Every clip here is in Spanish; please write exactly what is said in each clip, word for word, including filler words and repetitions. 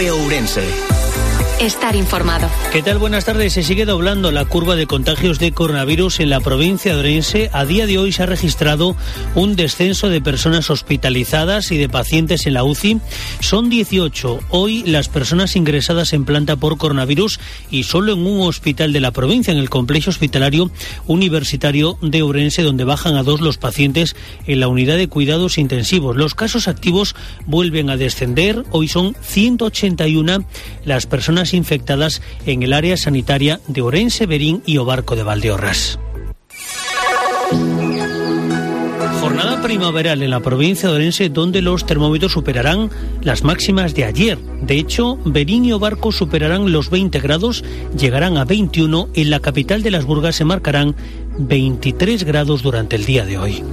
COPE Ourense. Estar informado. ¿Qué tal? Buenas tardes. Se sigue doblando la curva de contagios de coronavirus en la provincia de Ourense. A día de hoy se ha registrado un descenso de personas hospitalizadas y de pacientes en la U C I. Son dieciocho hoy las personas ingresadas en planta por coronavirus y solo en un hospital de la provincia, en el complejo hospitalario universitario de Ourense, donde bajan a dos los pacientes en la unidad de cuidados intensivos. Los casos activos vuelven a descender. Hoy son ciento ochenta y uno las personas infectadas en el área sanitaria de Ourense, Verín y Obarco de Valdeorras. Jornada primaveral en la provincia de Ourense, donde los termómetros superarán las máximas de ayer. De hecho, Verín y Obarco superarán los veinte grados, llegarán a veintiuno. En la capital de las Burgas se marcarán veintitrés grados durante el día de hoy.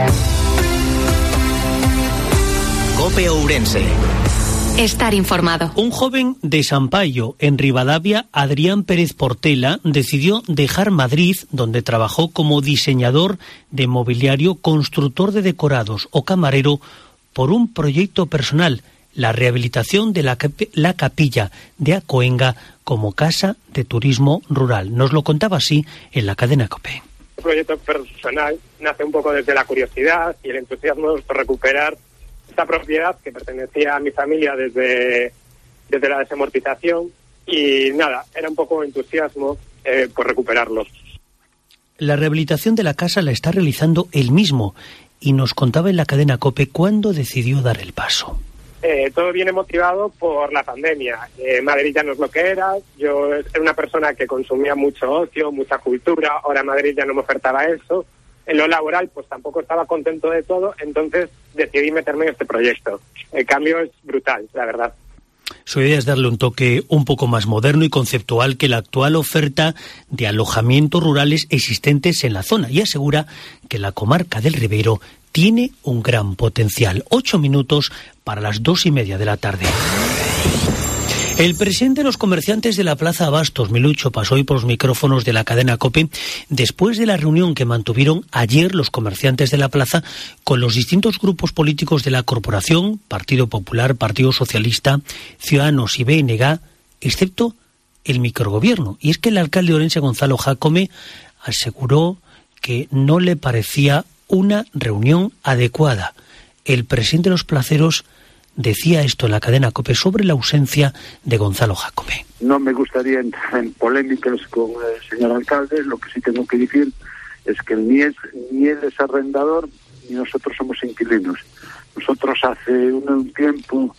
COPE Ourense. Estar informado. Un joven de Sampaio, en Rivadavia, Adrián Pérez Portela, decidió dejar Madrid, donde trabajó como diseñador de mobiliario, constructor de decorados o camarero, por un proyecto personal, la rehabilitación de la, cap- la capilla de Acoenga como casa de turismo rural. Nos lo contaba así en la cadena COPE. El proyecto personal nace un poco desde la curiosidad y el entusiasmo por recuperar esta propiedad que pertenecía a mi familia desde, desde la desamortización, y nada, era un poco entusiasmo eh, por recuperarlo. La rehabilitación de la casa la está realizando él mismo y nos contaba en la cadena COPE cuándo decidió dar el paso. Eh, todo viene motivado por la pandemia. Eh, Madrid ya no es lo que era. Yo era una persona que consumía mucho ocio, mucha cultura. Ahora Madrid ya no me ofertaba eso. En lo laboral, pues tampoco estaba contento de todo, entonces decidí meterme en este proyecto. El cambio es brutal, la verdad. Su idea es darle un toque un poco más moderno y conceptual que la actual oferta de alojamientos rurales existentes en la zona, y asegura que la comarca del Ribeiro tiene un gran potencial. Ocho minutos para las dos y media de la tarde. El presidente de los comerciantes de la Plaza Abastos, Milucho, pasó hoy por los micrófonos de la cadena COPE después de la reunión que mantuvieron ayer los comerciantes de la plaza con los distintos grupos políticos de la corporación, Partido Popular, Partido Socialista, Ciudadanos y B N G, excepto el microgobierno. Y es que el alcalde de Ourense, Gonzalo Jácome, aseguró que no le parecía una reunión adecuada. El presidente de los placeros decía esto en la cadena COPE sobre la ausencia de Gonzalo Jácome. No me gustaría entrar en polémicas con el señor alcalde. Lo que sí tengo que decir es que ni, es, ni él es arrendador ni nosotros somos inquilinos. Nosotros hace un, un tiempo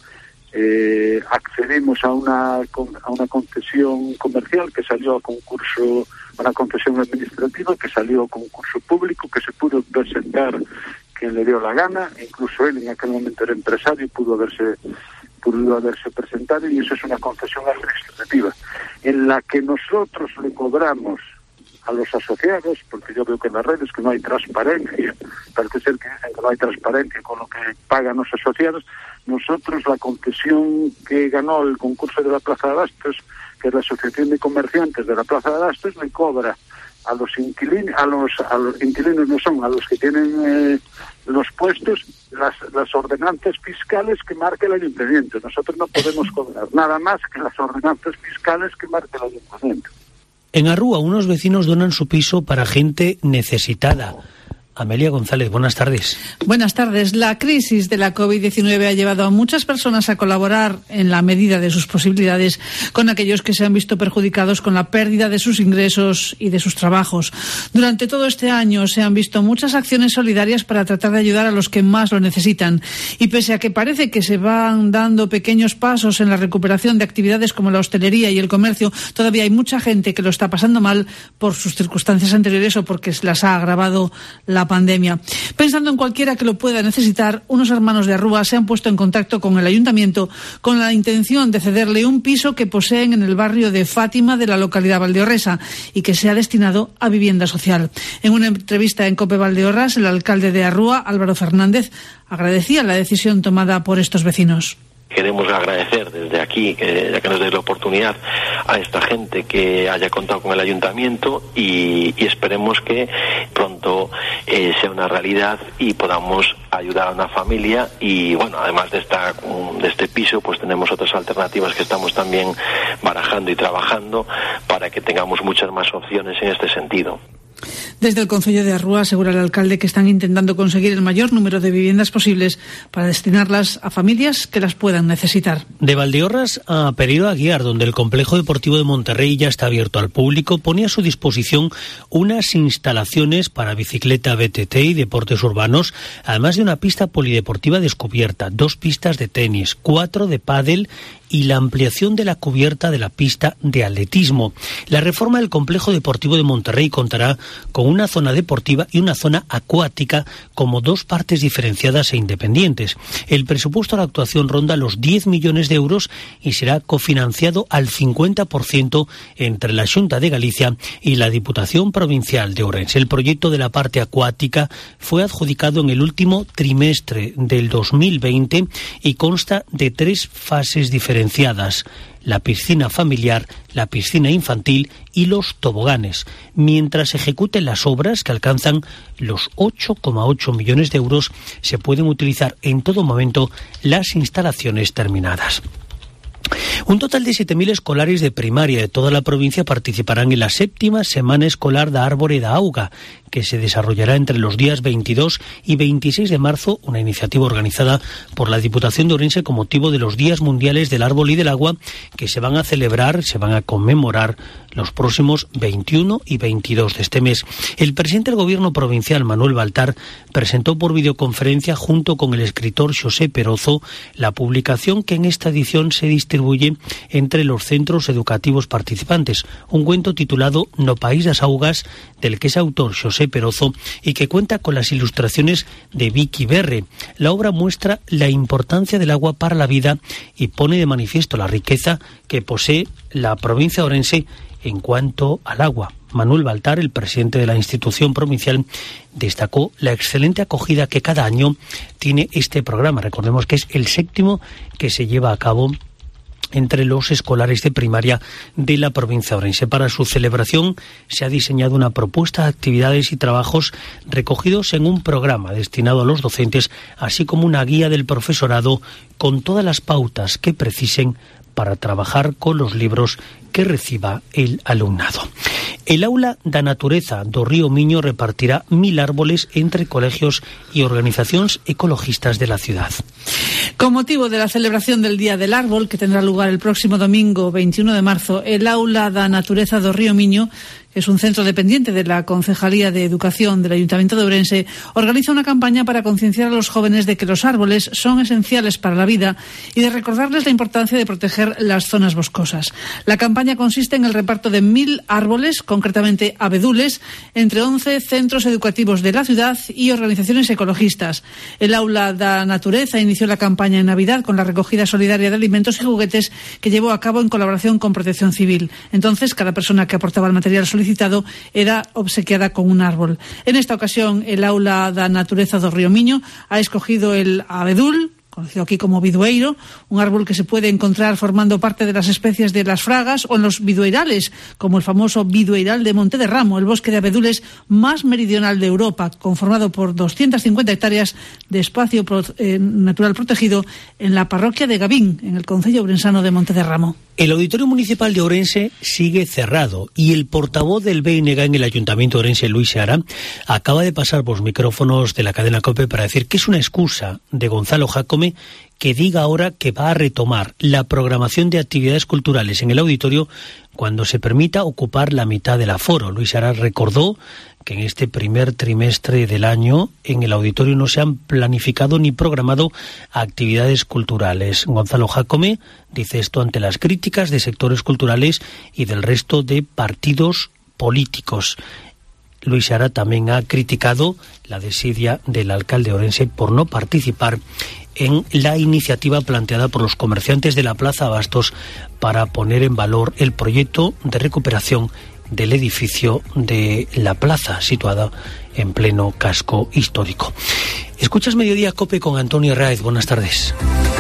eh, accedimos a una, a una concesión comercial que salió a concurso, una concesión administrativa que salió a concurso público, que se pudo presentar quien le dio la gana, incluso él en aquel momento era empresario y pudo haberse, pudo haberse presentado, y eso es una concesión administrativa, en la que nosotros le cobramos a los asociados, porque yo veo que en las redes que no hay transparencia, parece ser que dicen que no hay transparencia con lo que pagan los asociados. Nosotros la concesión que ganó el concurso de la Plaza de Abastos, que es la Asociación de Comerciantes de la Plaza de Abastos, le cobra a los inquilinos, a los, a los inquilinos no son, a los que tienen eh, los puestos, las, las ordenanzas fiscales que marca el ayuntamiento. Nosotros no podemos cobrar nada más que las ordenanzas fiscales que marca el ayuntamiento. En Arrúa, unos vecinos donan su piso para gente necesitada. Amelia González, buenas tardes. Buenas tardes. La crisis de la covid diecinueve ha llevado a muchas personas a colaborar en la medida de sus posibilidades con aquellos que se han visto perjudicados con la pérdida de sus ingresos y de sus trabajos. Durante todo este año se han visto muchas acciones solidarias para tratar de ayudar a los que más lo necesitan. Y pese a que parece que se van dando pequeños pasos en la recuperación de actividades como la hostelería y el comercio, todavía hay mucha gente que lo está pasando mal por sus circunstancias anteriores o porque se las ha agravado la pandemia. Pensando en cualquiera que lo pueda necesitar, unos hermanos de Arrúa se han puesto en contacto con el ayuntamiento con la intención de cederle un piso que poseen en el barrio de Fátima de la localidad valdeorresa y que sea destinado a vivienda social. En una entrevista en COPE Valdeorras, el alcalde de Arrúa, Álvaro Fernández, agradecía la decisión tomada por estos vecinos. Queremos agradecer desde aquí, que, ya que nos dé la oportunidad, a esta gente que haya contado con el ayuntamiento y, y esperemos que pronto eh, sea una realidad y podamos ayudar a una familia. Y bueno, además de esta de este piso, pues tenemos otras alternativas que estamos también barajando y trabajando para que tengamos muchas más opciones en este sentido. Desde el Concello de Arrúa asegura el alcalde que están intentando conseguir el mayor número de viviendas posibles para destinarlas a familias que las puedan necesitar. De Valdeorras a Pereiro Aguiar, donde el Complejo Deportivo de Monterrey ya está abierto al público, pone a su disposición unas instalaciones para bicicleta, B T T y deportes urbanos, además de una pista polideportiva descubierta, dos pistas de tenis, cuatro de pádel y la ampliación de la cubierta de la pista de atletismo. La reforma del Complejo Deportivo de Monterrey contará con una zona deportiva y una zona acuática como dos partes diferenciadas e independientes. El presupuesto de la actuación ronda los diez millones de euros y será cofinanciado al cincuenta por ciento entre la Xunta de Galicia y la Diputación Provincial de Ourense. El proyecto de la parte acuática fue adjudicado en el último trimestre del dos mil veinte y consta de tres fases diferenciadas: la piscina familiar, la piscina infantil y los toboganes, mientras se ejecuten las obras que alcanzan los ocho coma ocho millones de euros. Se pueden utilizar en todo momento las instalaciones terminadas. Un total de siete mil escolares de primaria de toda la provincia participarán en la séptima Semana Escolar da Árbore da Auga, que se desarrollará entre los días veintidós y veintiséis de marzo, una iniciativa organizada por la Diputación de Ourense con motivo de los Días Mundiales del Árbol y del Agua, que se van a celebrar, se van a conmemorar los próximos veintiuno y veintidós de este mes. El presidente del Gobierno provincial, Manuel Baltar, presentó por videoconferencia junto con el escritor Xosé Perozo la publicación que en esta edición se distribuye entre los centros educativos participantes, un cuento titulado No País das Augas, del que es autor Xosé Perozo y que cuenta con las ilustraciones de Vicky Berre. La obra muestra la importancia del agua para la vida y pone de manifiesto la riqueza que posee la provincia de Ourense en cuanto al agua. Manuel Baltar, el presidente de la institución provincial, destacó la excelente acogida que cada año tiene este programa. Recordemos que es el séptimo que se lleva a cabo entre los escolares de primaria de la provincia de Ourense. Para su celebración se ha diseñado una propuesta de actividades y trabajos recogidos en un programa destinado a los docentes, así como una guía del profesorado con todas las pautas que precisen para trabajar con los libros que reciba el alumnado. El Aula da Natureza do Río Miño repartirá mil árboles entre colegios y organizaciones ecologistas de la ciudad. Con motivo de la celebración del Día del Árbol, que tendrá lugar el próximo domingo veintiuno de marzo, el Aula da Natureza do Río Miño, que es un centro dependiente de la Concejalía de Educación del Ayuntamiento de Ourense, organiza una campaña para concienciar a los jóvenes de que los árboles son esenciales para la vida y de recordarles la importancia de proteger las zonas boscosas. La campaña consiste en el reparto de mil árboles, concretamente abedules, entre once centros educativos de la ciudad y organizaciones ecologistas. El Aula da Natureza inició la campaña en Navidad con la recogida solidaria de alimentos y juguetes que llevó a cabo en colaboración con Protección Civil. Entonces, cada persona que aportaba el material solicitado era obsequiada con un árbol. En esta ocasión, el Aula da Natureza do Río Miño ha escogido el abedul, conocido aquí como bidueiro, un árbol que se puede encontrar formando parte de las especies de las fragas o en los bidueirales, como el famoso bidueiral de Monte de Ramo, el bosque de abedules más meridional de Europa, conformado por doscientas cincuenta hectáreas de espacio pro, eh, natural protegido en la parroquia de Gavín, en el concello ourensano de Monte de Ramo. El Auditorio Municipal de Ourense sigue cerrado y el portavoz del B N G en el Ayuntamiento de Ourense, Luis Seara, acaba de pasar por los micrófonos de la cadena COPE para decir que es una excusa de Gonzalo Jácome que diga ahora que va a retomar la programación de actividades culturales en el auditorio cuando se permita ocupar la mitad del aforo. Luis Seara recordó que en este primer trimestre del año en el auditorio no se han planificado ni programado actividades culturales. Gonzalo Jácome dice esto ante las críticas de sectores culturales y del resto de partidos políticos. Luis Seara también ha criticado la desidia del alcalde Ourense por no participar en la iniciativa planteada por los comerciantes de la Plaza Abastos para poner en valor el proyecto de recuperación del edificio de la plaza, situada en pleno casco histórico. Escuchas Mediodía COPE con Antonio Herráez. Buenas tardes.